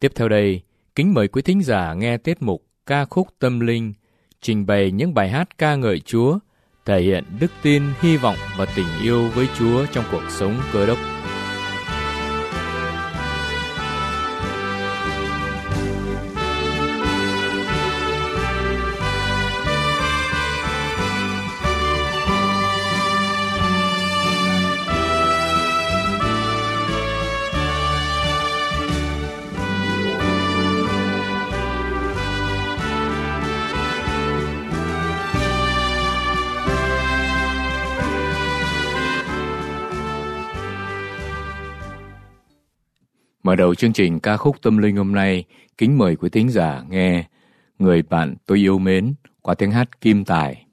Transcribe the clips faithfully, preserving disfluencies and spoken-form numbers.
Tiếp theo đây, kính mời quý thính giả nghe tiết mục Ca khúc tâm linh, trình bày những bài hát ca ngợi Chúa, thể hiện đức tin, hy vọng và tình yêu với Chúa trong cuộc sống Cơ Đốc. Mở đầu chương trình Ca khúc tâm linh hôm nay, kính mời quý thính giả nghe Người bạn tôi yêu mến qua tiếng hát Kim Tài.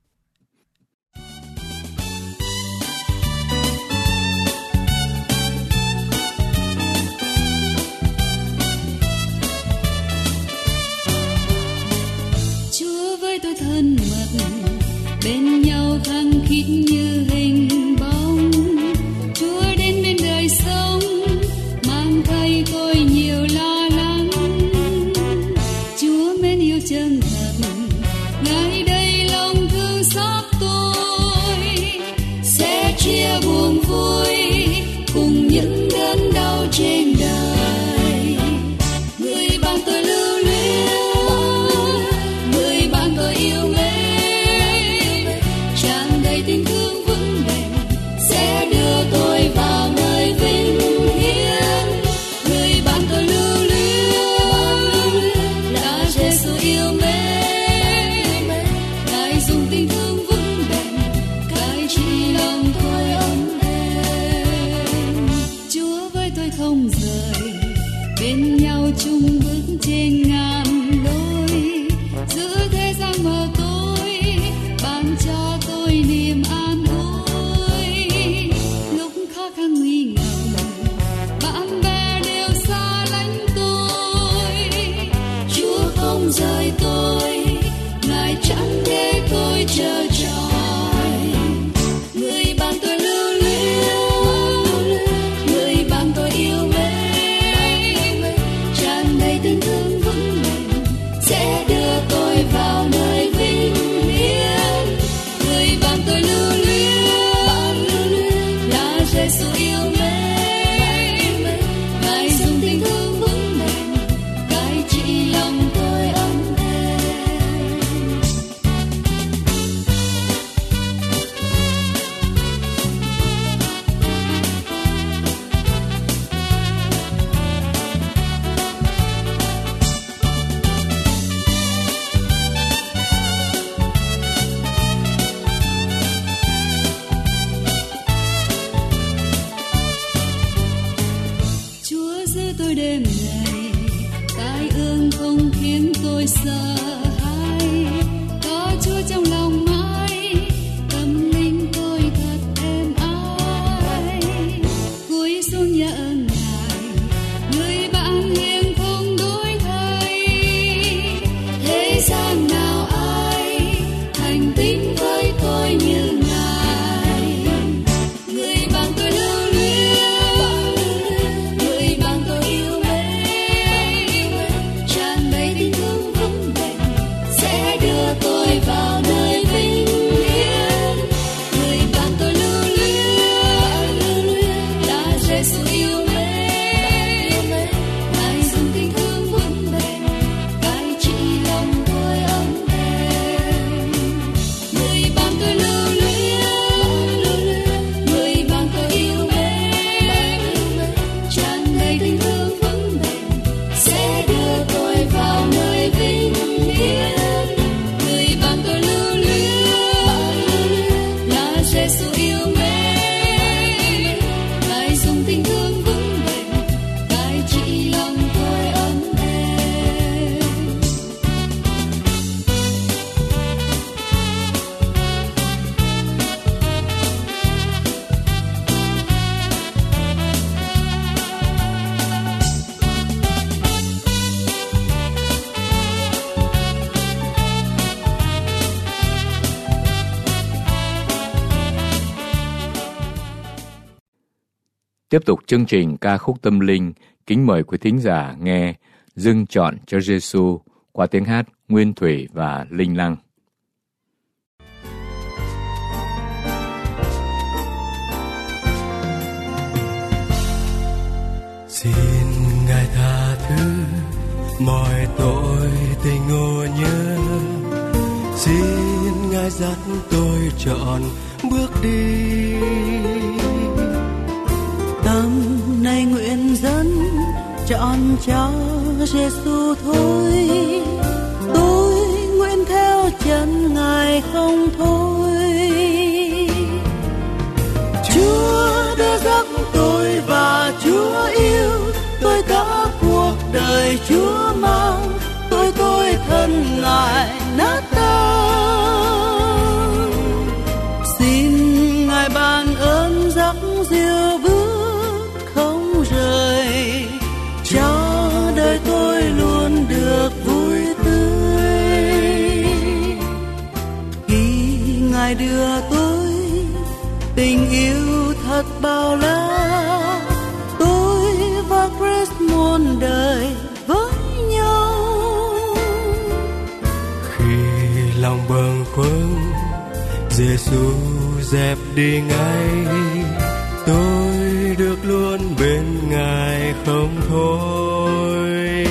Chúa với tôi thân mật, bên nhau khăng khít như hình bóng. Chúa đến bên đời sống, thay tôi nhiều lo lắng. Chúa mến yêu chân thật, ngài đây lòng thương xót tôi, sẽ chia buồn vui cùng những đớn đau trên đời. Người bạn tôi lưu luyến, người bạn tôi yêu mến, tràn đầy tình thương vững bền, sẽ đưa tôi vào nơi vinh hiển. Bên nhau chung bước trên ngàn lối, giữa thế gian mờ tối, ban cho tôi niềm an ủi. Lúc khó khăn nguy ngập, bạn bè đều xa lánh tôi. Chúa không rời tôi, ngài chẳng để tôi chờ trọi. Người bạn tôi lưu luyến, người bạn tôi yêu mến, tình thương vững bền, sẽ đưa tôi vào nơi vinh hiển. Người bạn tôi lưu luyến là Giêsu yêu mến, ngài dùng tình thương vững bền cai trị lòng tôi ấm êm. Tôi đêm ngày tai ương không khiến tôi sợ hãi, có Chúa trong lòng mãi, tâm linh tôi thật êm ái. Cúi xuống nhờ ơn ngài, người bạn hiền không đổi thay. Thế gian nào ai thành tín với tôi như ngài. Người bạn tôi lưu vào nơi vinh Tiếp tục chương trình ca khúc tâm linh, kính mời quý thính giả nghe Dâng Trọn cho Giêsu qua tiếng hát Nguyên Thủy và Linh Lăng. Xin Ngài tha thứ mọi tội tình ngộ nhớ, xin Ngài dắt tôi trọn bước đi. Tâm này nguyện dẫn trọn cho Giêsu thôi, tôi nguyện theo chân Ngài không thôi. Chúa đã dắt tôi và Chúa yêu tôi, cả cuộc đời Chúa mang tôi, tôi thân Ngài nát tan. Xin Ngài ban ơn dắt dìu bước không rời, cho đời tôi luôn được vui tươi. Khi Ngài đưa tôi tình yêu thật bao la, tôi và Christ muôn đời với nhau. Khi lòng bâng khuâng, Giêsu dẹp đi ngay, tôi được luôn bên Ngài không thôi.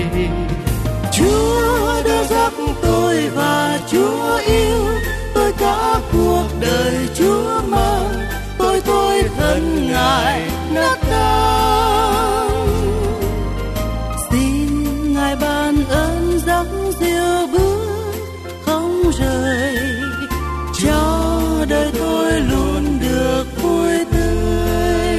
Chúa đã dắt tôi và Chúa yêu tôi, cả cuộc đời Chúa mang tôi, tôi thân Ngài nát tan. Xin Ngài ban ơn dắt dìu bước không rời, cho đời tôi luôn được vui tươi.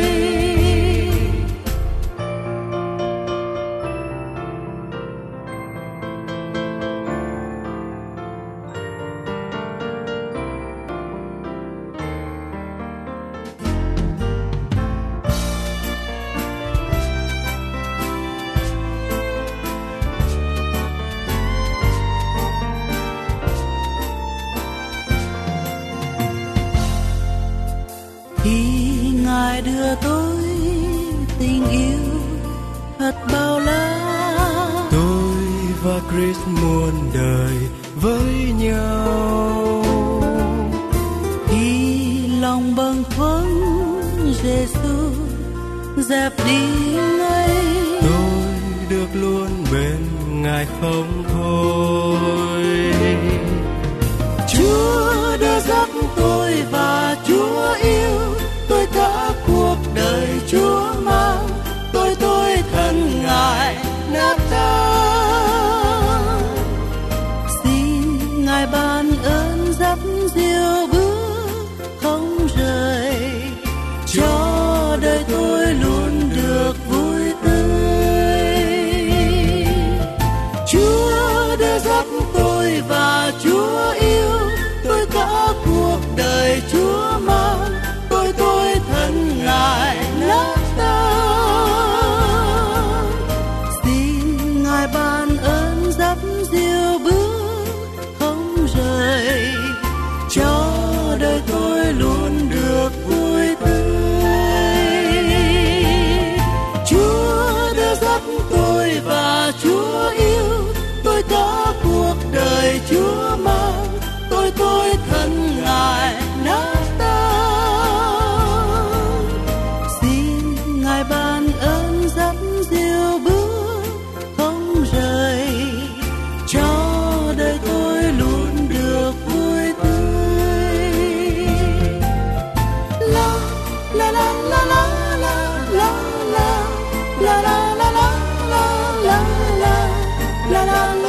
Ngài đưa tôi tình yêu thật bao la, tôi và Christ muôn đời với nhau. Khi lòng bâng khuâng, Giêsu dẹp đi ngay, tôi được luôn bên Ngài không thôi. Chúa đã dắt tôi và Chúa yêu tôi, cả cuộc đời Chúa mang tôi, tôi thân Ngài nát tan. Xin Ngài ban ơn dắt dìu bước không rời, cho đời tôi luôn được vui tươi. Chúa đã dắt tôi và Chúa yêu tôi, cả cuộc đời Chúa mang tôi, tôi thân Ngài nát tan. Xin Ngài ban ơn dắt dìu bước không rời, cho đời tôi luôn được vui tươi. Chúa đã dắt tôi và Chúa yêu tôi, cả cuộc đời Chúa mang tôi, tôi thân Ngài nát tan. Xin Ngài ban ơn dắt dìu bước không rời, cho đời tôi luôn được vui tươi. La la la la la la la la la la la la la la la la.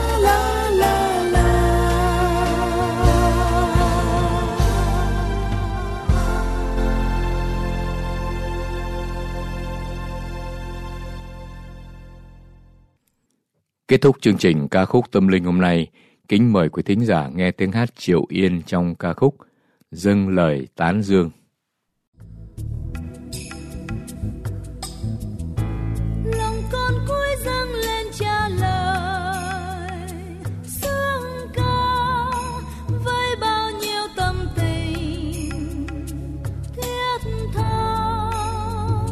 Kết thúc chương trình ca khúc tâm linh hôm nay, kính mời quý thính giả nghe tiếng hát Triệu Yên trong ca khúc Dâng lời tán dương. Lòng con cúi dâng lên Cha lời sướng ca với bao nhiêu tâm tình thiết tha.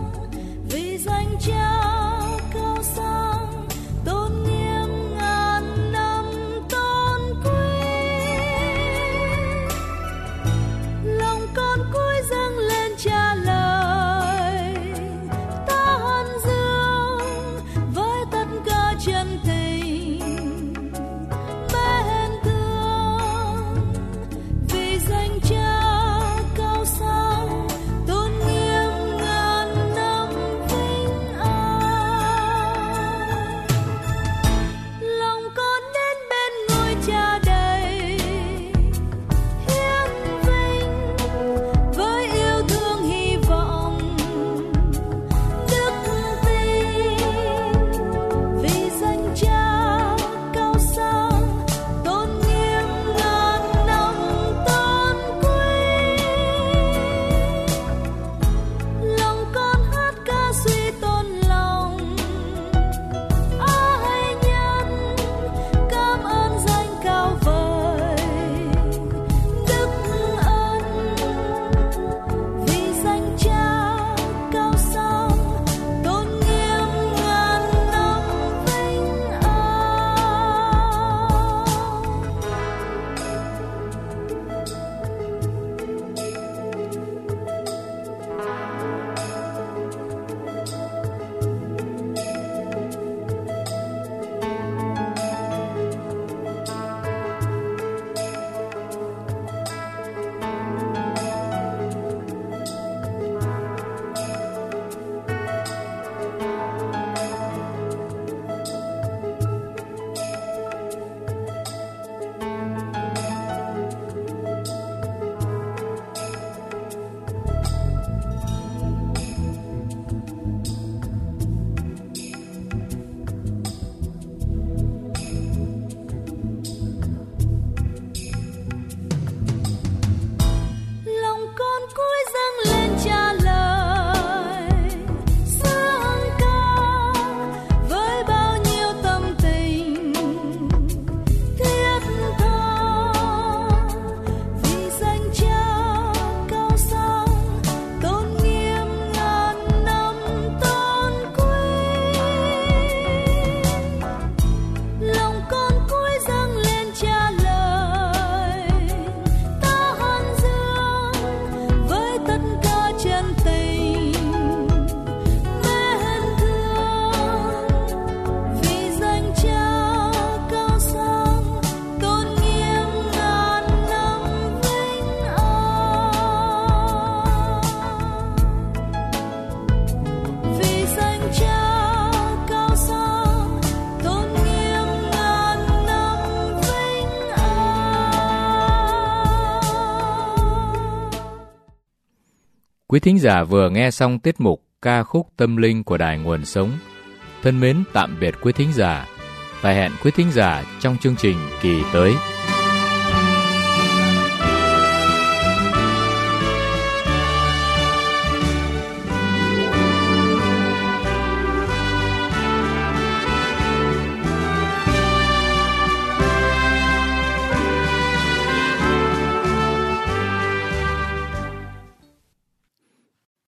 Quý thính giả vừa nghe xong tiết mục ca khúc tâm linh của Đài Nguồn Sống. Thân mến tạm biệt quý thính giả và hẹn quý thính giả trong chương trình kỳ tới.